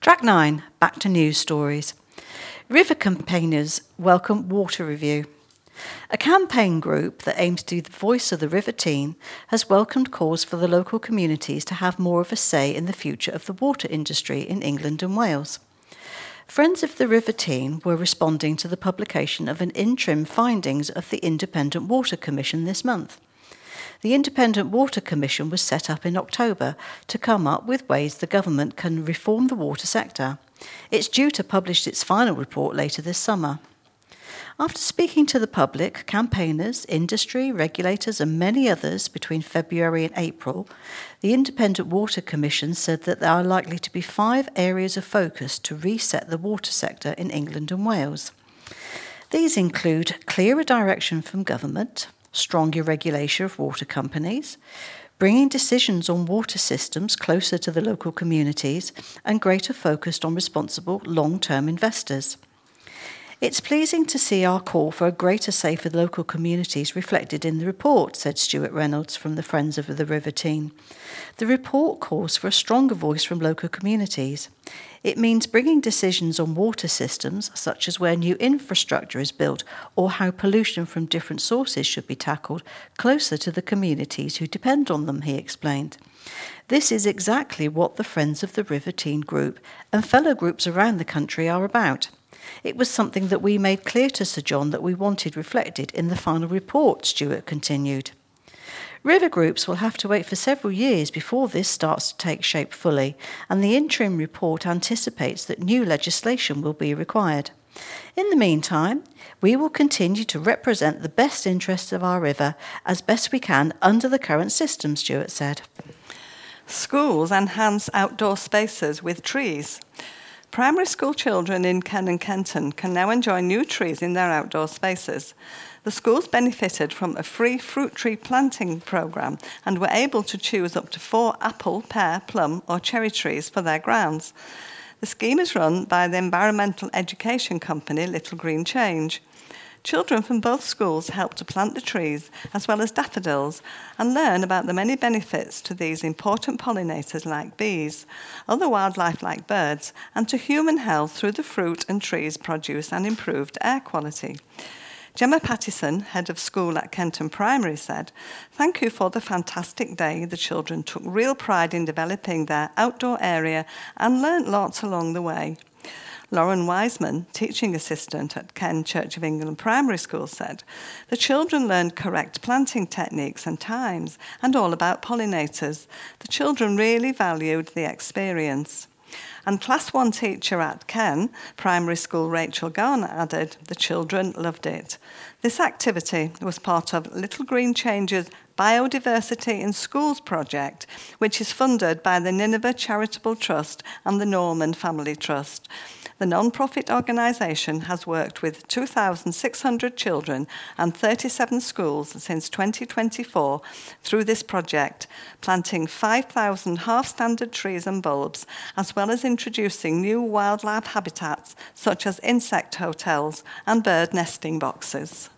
Track 9, back to news stories. River campaigners welcome water review. A campaign group that aims to be the voice of the River Tean has welcomed calls for the local communities to have more of a say in the future of the water industry in England and Wales. Friends of the River Tean were responding to the publication of an interim findings of the Independent Water Commission this month. The Independent Water Commission was set up in October to come up with ways the government can reform the water sector. It's due to publish its final report later this summer. After speaking to the public, campaigners, industry, regulators and many others between February and April, the Independent Water Commission said that there are likely to be 5 areas of focus to reset the water sector in England and Wales. These include clearer direction from government, stronger regulation of water companies, bringing decisions on water systems closer to the local communities, and greater focus on responsible long-term investors. It's pleasing to see our call for a greater say for the local communities reflected in the report, said Stuart Reynolds from the Friends of the River Tean. The report calls for a stronger voice from local communities. It means bringing decisions on water systems, such as where new infrastructure is built or how pollution from different sources should be tackled, closer to the communities who depend on them, he explained. This is exactly what the Friends of the River Tean group and fellow groups around the country are about. It was something that we made clear to Sir John that we wanted reflected in the final report, Stuart continued. River groups will have to wait for several years before this starts to take shape fully, and the interim report anticipates that new legislation will be required. In the meantime, we will continue to represent the best interests of our river as best we can under the current system, Stuart said. Schools enhance outdoor spaces with trees. Primary school children in Ken and Kenton can now enjoy new trees in their outdoor spaces. The schools benefited from a free fruit tree planting programme and were able to choose up to 4 apple, pear, plum or cherry trees for their grounds. The scheme is run by the environmental education company Little Green Change. Children from both schools help to plant the trees as well as daffodils and learn about the many benefits to these important pollinators like bees, other wildlife like birds, and to human health through the fruit and trees produce and improved air quality. Gemma Pattison, head of school at Kenton Primary, said, "Thank you for the fantastic day. The children took real pride in developing their outdoor area and learnt lots along the way." Lauren Wiseman, teaching assistant at Ken Church of England Primary School, said, "The children learned correct planting techniques and times and all about pollinators. The children really valued the experience." And Class 1 teacher at Ken Primary School, Rachel Garner, added, "The children loved it." This activity was part of Little Green Change's Biodiversity in Schools project, which is funded by the Nineveh Charitable Trust and the Norman Family Trust. The non-profit organisation has worked with 2,600 children and 37 schools since 2024 through this project, planting 5,000 half-standard trees and bulbs, as well as introducing new wildlife habitats such as insect hotels and bird nesting boxes.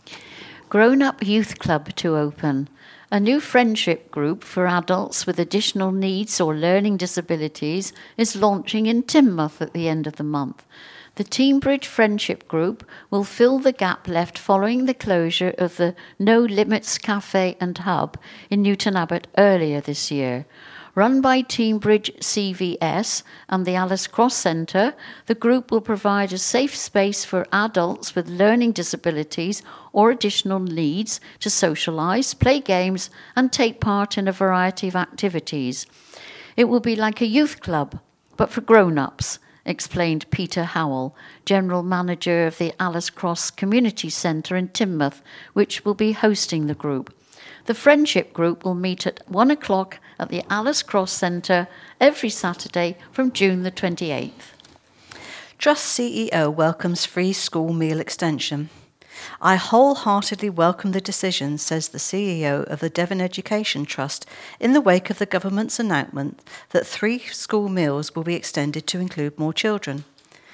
Grown Up Youth Club to open. A new friendship group for adults with additional needs or learning disabilities is launching in Teignmouth at the end of the month. The Teignbridge Friendship Group will fill the gap left following the closure of the No Limits Cafe and Hub in Newton Abbot earlier this year. Run by Teignbridge CVS and the Alice Cross Centre, the group will provide a safe space for adults with learning disabilities or additional needs to socialise, play games and take part in a variety of activities. It will be like a youth club, but for grown-ups, explained Peter Howell, General Manager of the Alice Cross Community Centre in Teignmouth, which will be hosting the group. The Friendship Group will meet at 1 o'clock at the Alice Cross Centre every Saturday from June the 28th. Trust CEO welcomes free school meal extension. I wholeheartedly welcome the decision, says the CEO of the Devon Education Trust, in the wake of the government's announcement that 3 school meals will be extended to include more children.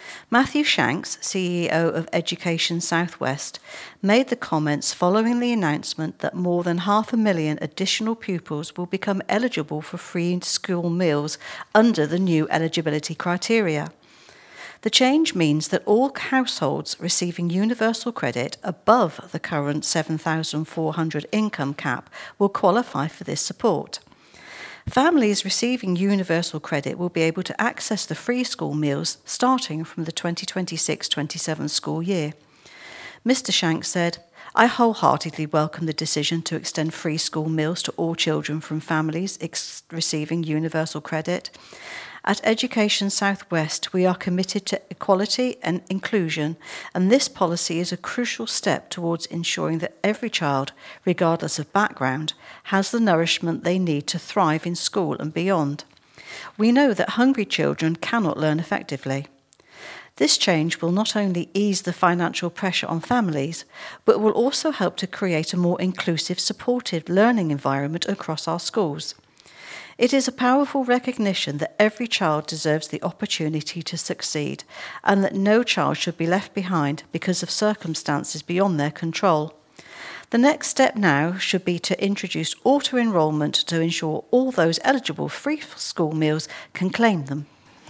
Matthew Shanks, CEO of Education Southwest, made the comments following the announcement that more than 500,000 additional pupils will become eligible for free school meals under the new eligibility criteria. The change means that all households receiving universal credit above the current $7,400 income cap will qualify for this support. Families receiving universal credit will be able to access the free school meals starting from the 2026-27 school year. Mr. Shanks said, "I wholeheartedly welcome the decision to extend free school meals to all children from families receiving universal credit. At Education Southwest, we are committed to equality and inclusion, and this policy is a crucial step towards ensuring that every child, regardless of background, has the nourishment they need to thrive in school and beyond. We know that hungry children cannot learn effectively." This change will not only ease the financial pressure on families, but will also help to create a more inclusive, supportive learning environment across our schools. It is a powerful recognition that every child deserves the opportunity to succeed, and that no child should be left behind because of circumstances beyond their control. The next step now should be to introduce auto-enrolment to ensure all those eligible free school meals can claim them.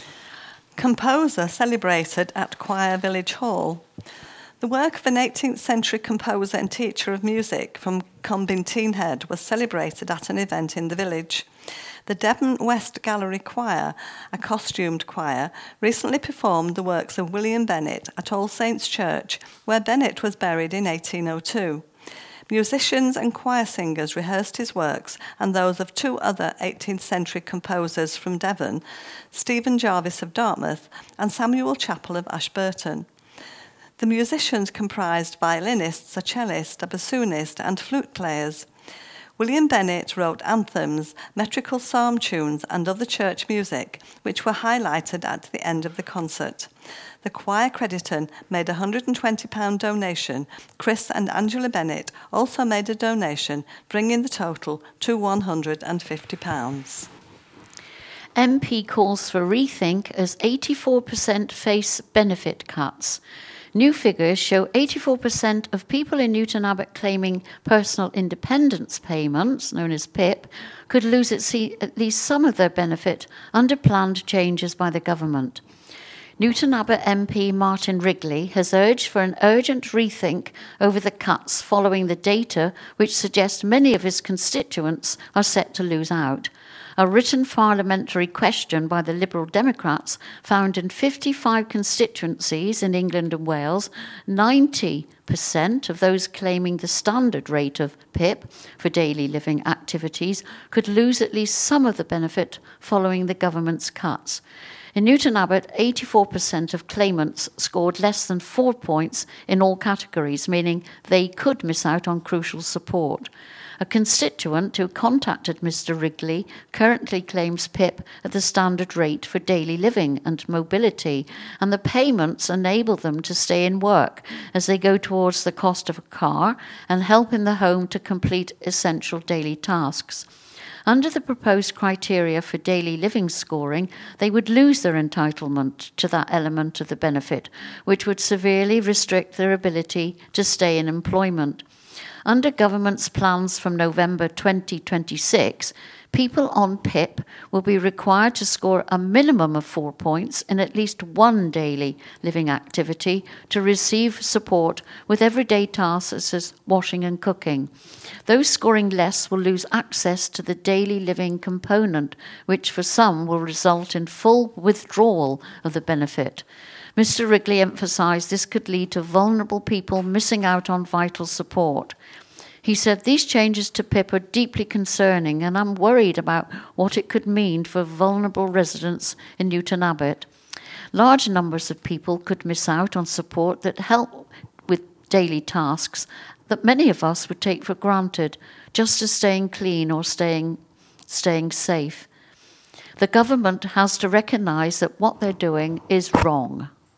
Composer celebrated at Choir Village Hall. The work of an 18th century composer and teacher of music from Combin Teenhead was celebrated at an event in the village. The Devon West Gallery Choir, a costumed choir, recently performed the works of William Bennett at All Saints Church, where Bennett was buried in 1802. Musicians and choir singers rehearsed his works and those of two other 18th century composers from Devon, Stephen Jarvis of Dartmouth and Samuel Chappell of Ashburton. The musicians comprised violinists, a cellist, a bassoonist and flute players. William Bennett wrote anthems, metrical psalm tunes and other church music, which were highlighted at the end of the concert. The choir crediton made a £120 donation. Chris and Angela Bennett also made a donation, bringing the total to £150. MP calls for rethink as 84% face benefit cuts. New figures show 84% of people in Newton Abbot claiming personal independence payments, known as PIP, could lose at least some of their benefit under planned changes by the government. Newton Abbot MP Martin Wrigley has urged for an urgent rethink over the cuts following the data which suggest many of his constituents are set to lose out. A written parliamentary question by the Liberal Democrats found in 55 constituencies in England and Wales, 90% of those claiming the standard rate of PIP for daily living activities could lose at least some of the benefit following the government's cuts. In Newton Abbot, 84% of claimants scored less than 4 points in all categories, meaning they could miss out on crucial support. A constituent who contacted Mr. Wrigley currently claims PIP at the standard rate for daily living and mobility, and the payments enable them to stay in work as they go towards the cost of a car and help in the home to complete essential daily tasks. Under the proposed criteria for daily living scoring, they would lose their entitlement to that element of the benefit, which would severely restrict their ability to stay in employment. Under government's plans from November 2026, people on PIP will be required to score a minimum of 4 points in at least one daily living activity to receive support with everyday tasks such as washing and cooking. Those scoring less will lose access to the daily living component, which for some will result in full withdrawal of the benefit. Mr. Wrigley emphasised this could lead to vulnerable people missing out on vital support. He said, "These changes to PIP are deeply concerning, and I'm worried about what it could mean for vulnerable residents in Newton Abbot. Large numbers of people could miss out on support that help with daily tasks that many of us would take for granted, just as staying clean or staying safe. The government has to recognise that what they're doing is wrong."